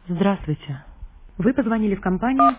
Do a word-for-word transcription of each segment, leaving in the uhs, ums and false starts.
Здравствуйте. Вы позвонили в компанию.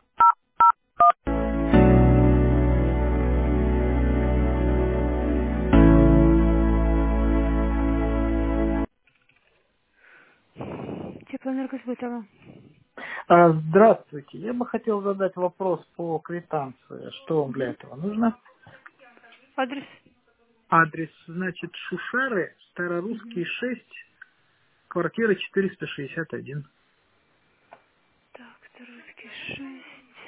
Теплоэнергосбытово. А, Здравствуйте. Я бы хотел задать вопрос по квитанции. Что вам для этого нужно? Адрес? Адрес, значит, Шушары, Старорусский шесть, квартира четыреста шестьдесят один. Так, Старорусский шесть.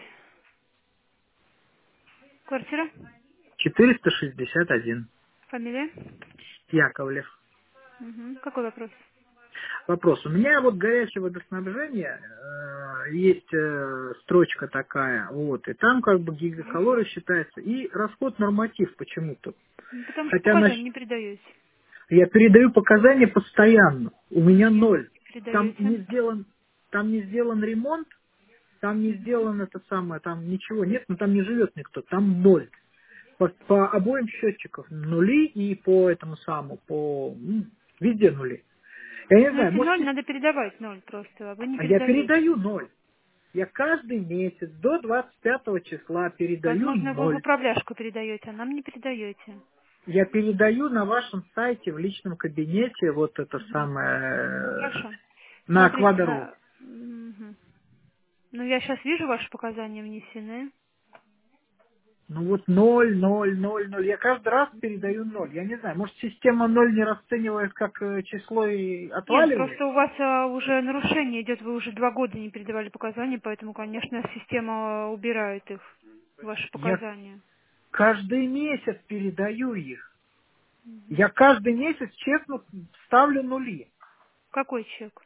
Квартира? четыреста шестьдесят один. Фамилия? Яковлев. Угу. Какой вопрос? Вопрос. У меня вот горячее водоснабжение, э, есть э, строчка такая, вот, и там как бы гигакалорий считается, и расход норматив почему-то. Ну, потому что Хотя на показания не передаете. Я передаю показания постоянно. У меня Нет, ноль. не Там передаете. не сделан, там не сделан ремонт, там не Мгм. сделан это самое, там ничего нет, но там не живет никто, там ноль. По, по обоим счетчикам нули и по этому самому, по м, везде нули. Я не Ну, знаю, если может, ноль, сис- надо передавать ноль просто, а вы не а я передаете. передаю ноль. Я каждый месяц до двадцать пятого числа передаю Возможно, вы в ноль. управляшку передаете, а нам не передаете. Я передаю на вашем сайте в личном кабинете вот это Мгм. Ну, самое э, хорошо. на Смотрите, Аквадору. на... Мгм. Ну, я сейчас вижу ваши показания внесены. Ну вот ноль, ноль, ноль, ноль. Я каждый раз передаю ноль. Я не знаю, может система ноль не расценивает как э, число и Нет, отваливает? просто у вас а, уже нарушение идет, вы уже два года не передавали показания, поэтому, конечно, система убирает их, ваши Я показания. каждый месяц передаю их. Я каждый месяц честно ставлю нули. Какой чек?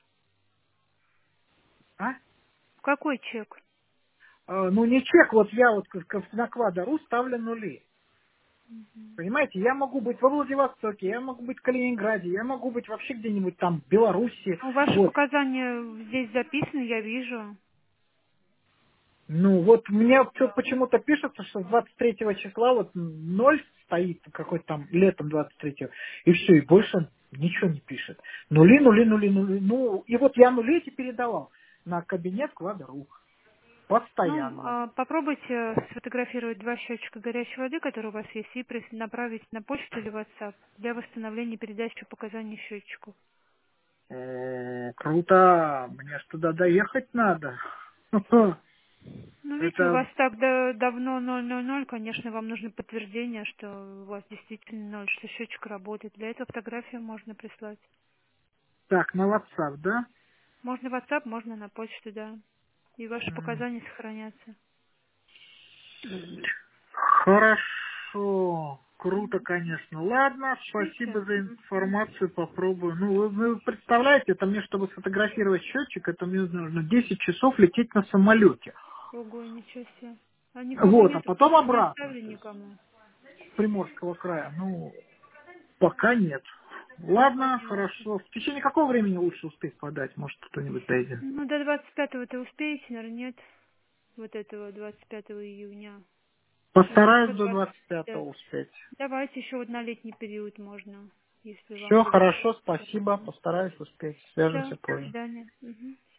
А? Какой чек? Э, ну не чек, вот я вот как- как на Квадару ставлю нули. Понимаете, я могу быть во Владивостоке, я могу быть в Калининграде, я могу быть вообще где-нибудь там в Беларуси. Ну, ваши Вот. показания здесь записаны, я вижу. Ну, вот мне всё почему-то пишется, что с двадцать третьего числа вот ноль стоит, какой-то там летом двадцать третьего, и все, и больше ничего не пишет. Нули, нули, нули, нули. Ну, и вот я нули эти передавал на кабинет Квадру. Ну, Постоянно. а, попробуйте сфотографировать два счетчика горячей воды, которые у вас есть, и прис- направить на почту или WhatsApp для восстановления передачи показаний счетчику. Э, Круто. Мне ж туда доехать надо. Ну, видите, у Это вас так да- давно ноль ноль ноль, конечно, вам нужно подтверждение, что у вас действительно ноль, что счетчик работает. Для этого фотографию можно прислать. так, на WhatsApp, да? Можно в WhatsApp, можно на почту, да. И ваши М. показания сохранятся. Хорошо. Круто, конечно. Ладно, Шлите. спасибо за Мгм. информацию, попробую. Ну, вы, вы представляете, это мне, чтобы сфотографировать счетчик, это мне нужно десять часов лететь на самолете. Ого, ничего себе. А никого Вот, а нету, потом ключи не обратно, оставили то есть никому. с Приморского края. Ну, пока нет. Ну, Ладно, понятно. хорошо. В течение какого времени лучше успеть подать? Может, кто-нибудь дойдет? Ну, до двадцать пятого-то успеете, наверное, нет? Вот этого двадцать пятого июня. Или Постараюсь еще до двадцать. двадцать пятого успеть. Давайте еще вот на летний период можно, если вам Все будет хорошо, удобно. спасибо, постараюсь успеть. Все, Свяжемся до позже. свидания. Мгм.